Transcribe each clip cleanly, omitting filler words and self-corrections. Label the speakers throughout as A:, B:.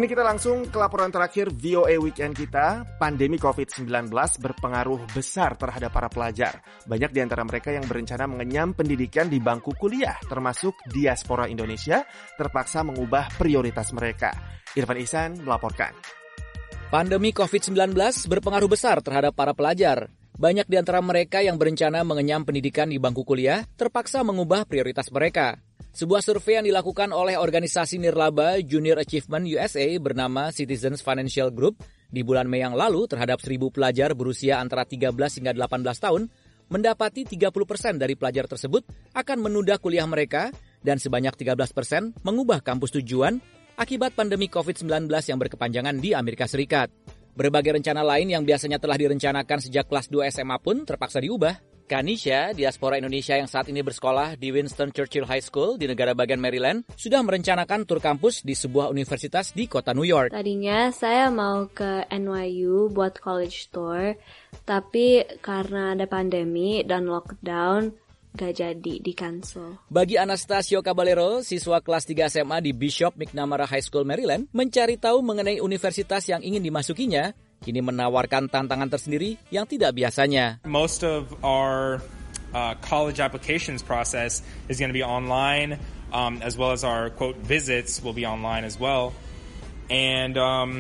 A: Kini kita langsung ke laporan terakhir VOA Weekend kita. Pandemi COVID-19 berpengaruh besar terhadap para pelajar. Banyak di antara mereka yang berencana mengenyam pendidikan di bangku kuliah, termasuk diaspora Indonesia, terpaksa mengubah prioritas mereka. Irfan Ihsan melaporkan.
B: Pandemi COVID-19 berpengaruh besar terhadap para pelajar. Banyak di antara mereka yang berencana mengenyam pendidikan di bangku kuliah terpaksa mengubah prioritas mereka. Sebuah survei yang dilakukan oleh organisasi nirlaba Junior Achievement USA bernama Citizens Financial Group di bulan Mei yang lalu terhadap 1.000 pelajar berusia antara 13 hingga 18 tahun, mendapati 30% dari pelajar tersebut akan menunda kuliah mereka dan sebanyak 13% mengubah kampus tujuan akibat pandemi COVID-19 yang berkepanjangan di Amerika Serikat. Berbagai rencana lain yang biasanya telah direncanakan sejak kelas 2 SMA pun terpaksa diubah. Kanisha, diaspora Indonesia yang saat ini bersekolah di Winston Churchill High School di negara bagian Maryland, sudah merencanakan tur kampus di sebuah universitas di kota New York.
C: Tadinya saya mau ke NYU buat college tour, tapi karena ada pandemi dan lockdown, gak jadi, di-cancel.
B: Bagi Anastasio Caballero, siswa kelas 3 SMA di Bishop McNamara High School, Maryland, mencari tahu mengenai universitas yang ingin dimasukinya, kini menawarkan tantangan tersendiri yang tidak biasanya.
D: Most of our college applications process is going to be online, as well as our, quote, visits will be online as well. And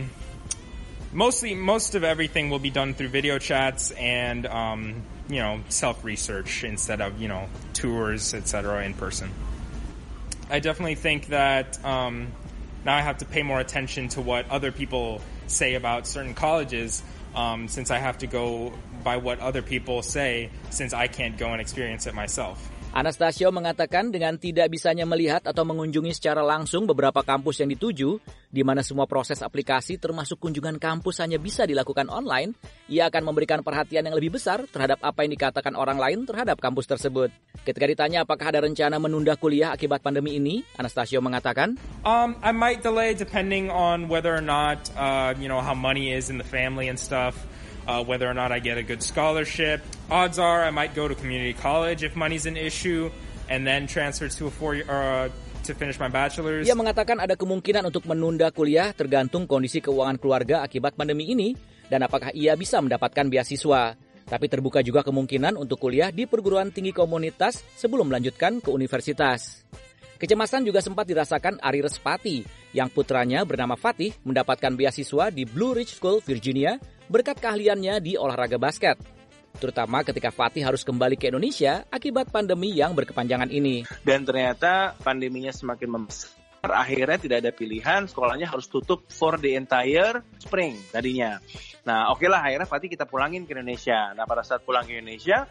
D: most of everything will be done through video chats and self-research instead of, tours, etc. in person. I definitely think that now I have to pay more attention to what other people say about certain colleges, since I have to go by what other people say, since I can't go and experience it myself.
B: Anastasio mengatakan dengan tidak bisanya melihat atau mengunjungi secara langsung beberapa kampus yang dituju, di mana semua proses aplikasi termasuk kunjungan kampus hanya bisa dilakukan online, ia akan memberikan perhatian yang lebih besar terhadap apa yang dikatakan orang lain terhadap kampus tersebut. Ketika ditanya apakah ada rencana menunda kuliah akibat pandemi ini, Anastasio mengatakan,
D: I might delay depending on whether or not, how money is in the family and stuff. Whether or not I get a good scholarship. Odds are I might go to community college if money's an issue, and then transfer to a 4-year to finish my bachelor's.
B: Ia mengatakan ada kemungkinan untuk menunda kuliah tergantung kondisi keuangan keluarga akibat pandemi ini dan apakah ia bisa mendapatkan beasiswa. Tapi terbuka juga kemungkinan untuk kuliah di perguruan tinggi komunitas sebelum melanjutkan ke universitas. Kecemasan juga sempat dirasakan Ari Respati, yang putranya bernama Fatih mendapatkan beasiswa di Blue Ridge School, Virginia, berkat keahliannya di olahraga basket. Terutama ketika Fatih harus kembali ke Indonesia akibat pandemi yang berkepanjangan ini.
E: Dan ternyata pandeminya semakin membesar, akhirnya tidak ada pilihan, sekolahnya harus tutup for the entire spring tadinya. Nah oke lah, akhirnya Fatih kita pulangin ke Indonesia. Nah pada saat pulang ke Indonesia,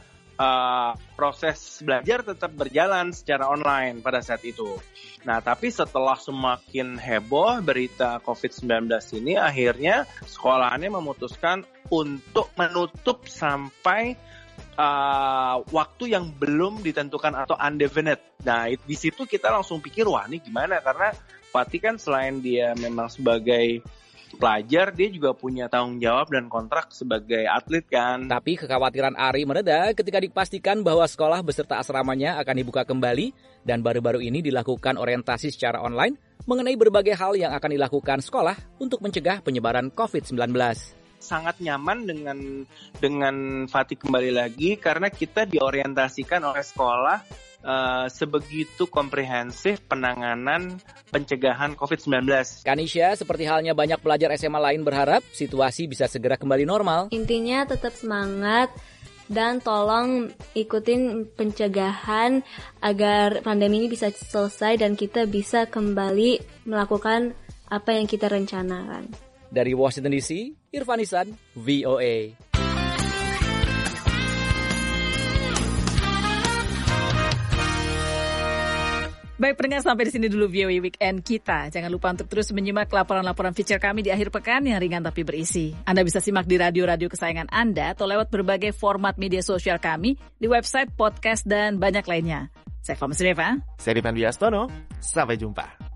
E: proses belajar tetap berjalan secara online pada saat itu. Nah, tapi setelah semakin heboh berita COVID-19 ini, akhirnya sekolahannya memutuskan untuk menutup sampai waktu yang belum ditentukan atau indefinite. Nah, di situ kita langsung pikir, wah ini gimana? Karena Fatih kan selain dia memang sebagai pelajar, dia juga punya tanggung jawab dan kontrak sebagai atlet kan.
B: Tapi kekhawatiran Ari mereda ketika dipastikan bahwa sekolah beserta asramanya akan dibuka kembali dan baru-baru ini dilakukan orientasi secara online mengenai berbagai hal yang akan dilakukan sekolah untuk mencegah penyebaran COVID-19.
E: Sangat nyaman dengan Fatih kembali lagi karena kita diorientasikan oleh sekolah sebegitu komprehensif penanganan pencegahan COVID-19.
B: Kanisha, seperti halnya banyak pelajar SMA lain berharap situasi bisa segera kembali normal.
C: Intinya tetap semangat dan tolong ikutin pencegahan agar pandemi ini bisa selesai dan kita bisa kembali melakukan apa yang kita rencanakan.
B: Dari Washington DC, Irfan Ihsan, VOA.
F: Baik pendengar, sampai di sini dulu VOA Weekend kita. Jangan lupa untuk terus menyimak laporan-laporan feature kami di akhir pekan yang ringan tapi berisi. Anda bisa simak di radio-radio kesayangan Anda atau lewat berbagai format media sosial kami di website, podcast, dan banyak lainnya. Saya Fama Suneva.
A: Saya Rifan Biastono. Sampai jumpa.